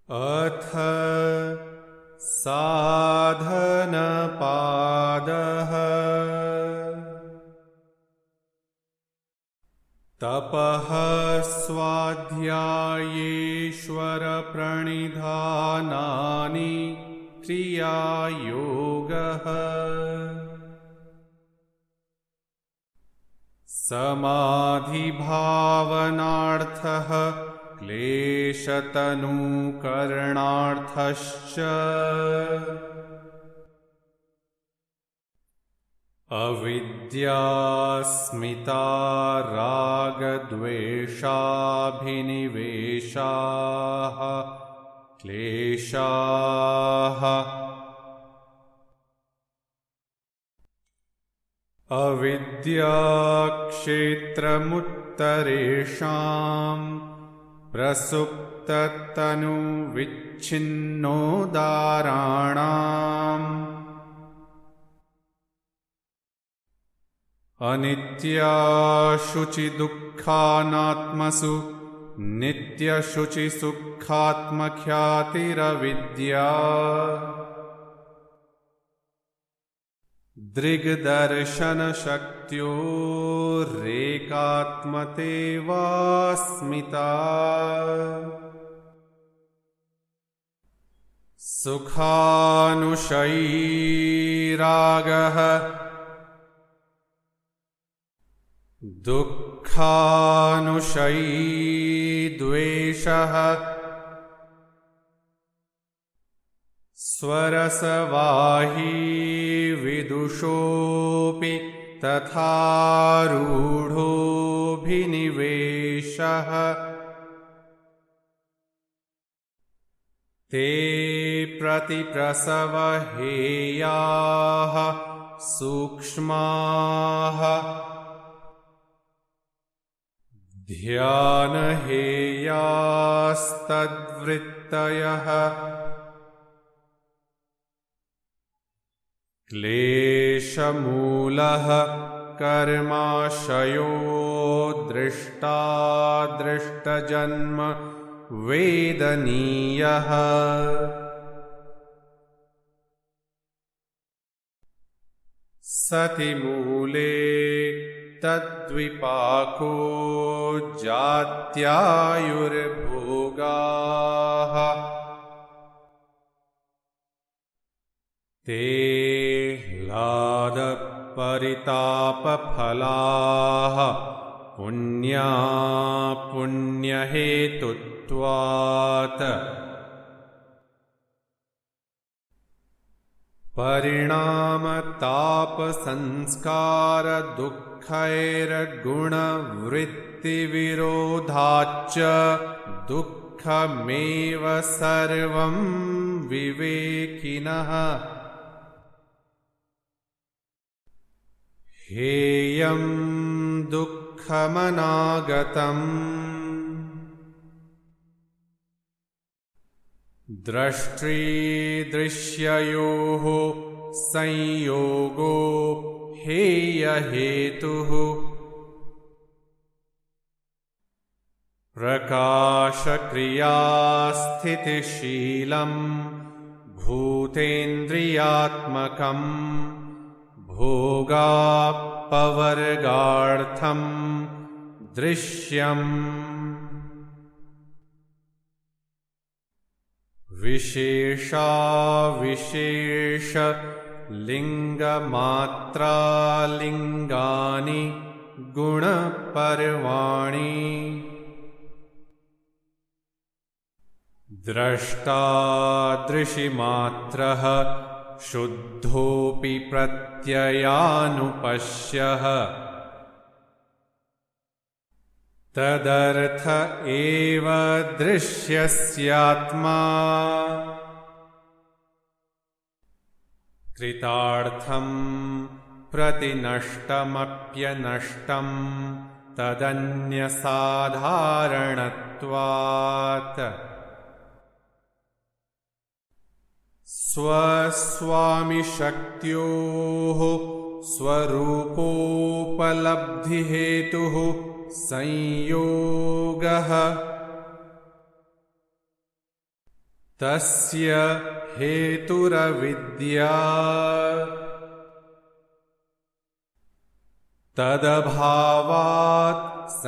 अथ साधनपादः तपः स्वाध्यायेश्वरप्रणिधानानि क्रियायोगः समाधिभावनार्थः क्लेशतनुकरणार्थश्च अविद्यास्मिता रागद्वेषाभिनिवेशाः क्लेशाः अविद्याक्षेत्रमुत्तरेषाम् प्रसुप्ततनुविच्छिन्नोदाराणाम् अनित्याशुचिदुःखानात्मसु नित्यशुचिसुखात्मख्यातिरविद्या दृग्दर्शनशक्त्योरेकात्मतेवास्मिता सुखानुशयीरागः दुःखानुशयी द्वेषः स्वरसवाही विदुषोऽपि तथारूढोऽभिनिवेशः ते प्रतिप्रसवहेयाः सूक्ष्माः ध्यानहेयास्तद्वृत्तयः क्लेशमूलः कर्माशयो दृष्टादृष्टजन्म वेदनीयः सति मूले तद्विपाको जात्यायुर्भोगाः ते ह्लादपरितापफलाः पुण्यहेतुत्वात् परिणामतापसंस्कारदुःखैर्गुणवृत्तिविरोधाच्च दुःखमेव सर्वं विवेकिनः हेयं दुःखमनागतम् दृष्टृदृश्ययोः संयोगो हेयहेतुः प्रकाशक्रियास्थितिशीलम् भूतेन्द्रियात्मकम् भोगापवर्गार्थं दृश्यम् विशेषाविशेषलिङ्गमात्रालिङ्गानि गुणपर्वाणि द्रष्टादृशिमात्रः शुद्धोऽपि प्रत्ययानुपश्यः तदर्थ एव दृश्यस्यात्मा कृतार्थं प्रतिनष्टमप्यनष्टं तदन्यसाधारणत्वात् स्वस्वामिशक्त्योः स्वरूपोपलब्धिहेतुः संयोगः तस्य हेतुरविद्या तदभावात्